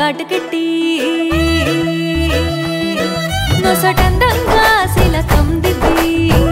కాటుకెట్టి నొసటందంగా శిలకం దిద్ది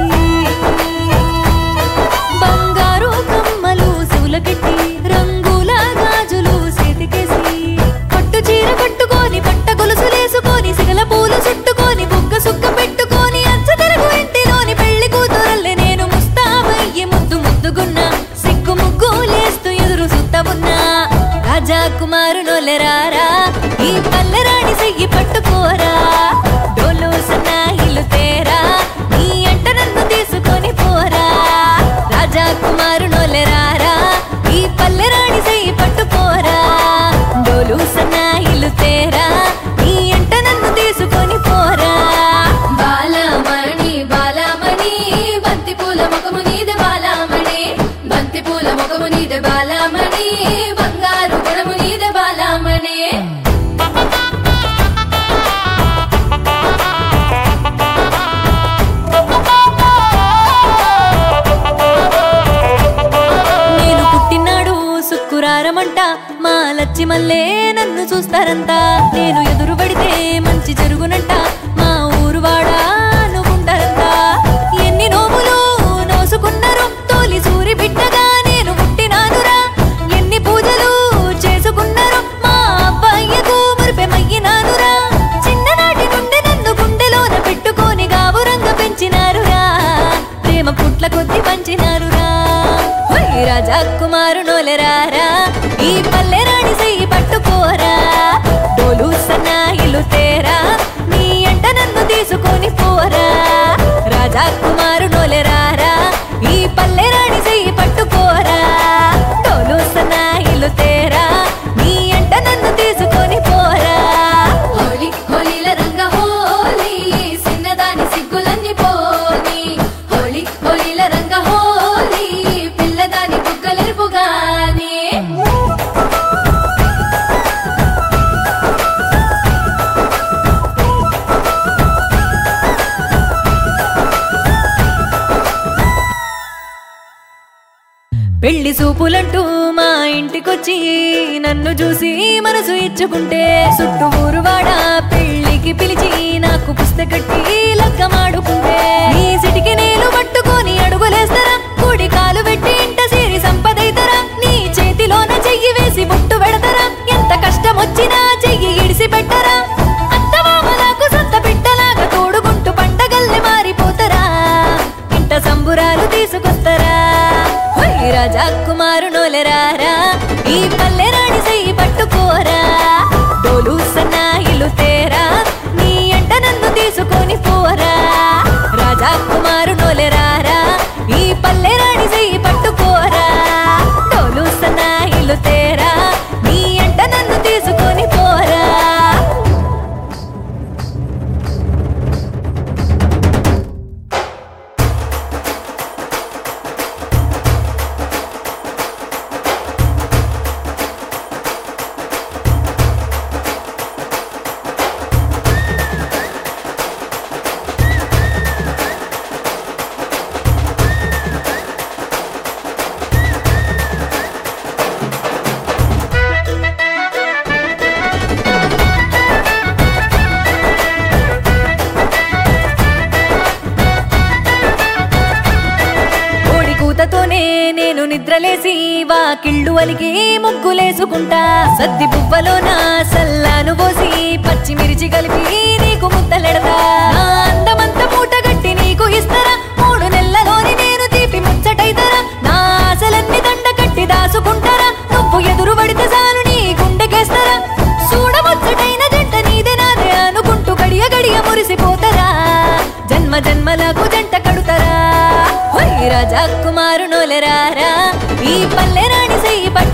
బంగారు కమ్మలు శివులకెట్టి రంగుల గాజులు చేతికేసి పట్టు చీర కట్టుకొని పట్ట గొలుసులేసుకొని సిగల పూలు చుట్టుకొని బుగ్గ సుక్క పెట్టుకొని అచ్చ తెలుగు ఇంటిలోని పెళ్లి కూతురల్లే నేను ముస్తాబయ్యి ముద్దు ముద్దుగున్నా సిగ్గు ముగ్గులేస్తూ ఎదురు సుత్తమున్నా రాజా కుమారునోలెరారా ఈ పల్లెరాణి చెయ్యి పట్టుకోరా డోలు సన్నాయిలు తేరా నీ అంట నన్ను తీసుకొని పోరా రాజా కుమారునోలెరారా ఈ పల్లెరాణి చెయ్యి పట్టుకోరా డోలు సన్నాయిలు తేరా నీ అంట నన్ను తీసుకొని పోరా బాలమణి బాలమణి బంతి పూల ముఖము నీదే బాలమణి బంతి పూల ముఖము నీదే బాలమణి బంగారు గుణము నీదే బాలమణి నేను పుట్టినాడు సుక్కురారమంట మా లచ్చి మల్లే నన్ను చూస్తారంట నేను ఎదురు పడితే మంచి జరుగునంట మా ఊరు వాడా అనుకుంటారంట ఎన్ని నోములు నోసుకున్నారు తోలి సూరి బిడ్డగా నేను పుట్టినానురా ఎన్ని పూజలు చేసుకున్నారు మా అబ్బాయ్యకు మురిపెమయ్యినానురా చిన్ననాటి నుండి నన్ను గుండెలోన పెట్టుకొని గావురంగా పెంచినారురా ప్రేమ పుట్ల కొద్ది పంచినారురా రాజా కుమారునోలెరారా ఈ పల్లెరాణి చెయ్యి పట్టుకోరా డోలు సన్నాయిలు తేరా నీ అంట నన్ను తీసుకొని పోరా రాజా కుమారునోలెరారా ఈ పల్లెరాణి చెయ్యి పట్టుకోరా డోలు సన్నాయిలు తేరా నీ అంట నన్ను తీసుకొని పోరా హోలీ హోలీల రంగ హోలీ చిన్నదాని సిగ్గులన్నీ పోని హోలీ హోలీల రంగ హోలీ పిల్లదాని బుగ్గలెరుపుగాని పెళ్లి చూపులంటూ మా ఇంటికొచ్చి నన్ను చూసి మనసు ఇచ్చుకుంటే చుట్టూ ఊరువాడ పెళ్లికి పిలిచి నాకు పుస్తకట్టి లగ్గమాడుకుంటే నీ సిటికి నేను పట్టుకొని అడుగులేస్తారా కూడి కాలు పెట్టి ఇంట సిరి సంపదైతరా నీ చేతిలోన చెయ్యి వేసి బుట్టు పెడతారా ఎంత కష్టం వచ్చినా చెయ్యి ఇడిసి పెట్టరా అత్తమామలకు సొంత బిడ్డలాగా తోడుకుంటూ పండగల్ని మారిపోతారా ఇంట సంబురాలు తీసుకొస్తారా రాజా కుమారునోలెరారా ఈ పల్లెరాణి చెయ్యి పట్టుకోరా డోలు సన్నాయిలు తేరా నీ అంట నన్ను తీసుకొని పోరా రాజా కుమారునోలెరారా ఈ పల్లెరాణి చెయ్యి పట్టుకోరా డోలు సన్నాయిలు తేరా నీ అంట నన్ను తీసుకొని పోరా కూతతోనే నేను నిద్రలేసి వాకిళ్ళు అలికి ముగ్గులేసుకుంటా సద్ది బువ్వలోన సల్లాను పోసి పచ్చిమిర్చి కలిపి నీకు ముద్దలెడతా నా అందమంత మూట గట్టి నీకు ఇస్తారా 3 నెలలోని నేను తీపి ముచ్చటైతరా నా ఆశలన్నీ దండ కట్టి దాసుకుంటారా నువ్వు ఎదురు పడితే చాలు నీ గుండెకేస్తారా చూడముచ్చటైన జంట నీదే నాదే అనుకుంటూ గడియ గడియ మురిసిపోతారా జన్మ జన్మలకు జంట కడుతారా రాజా కుమారునోలెరారా ఈ పల్లెరాణి చెయ్యి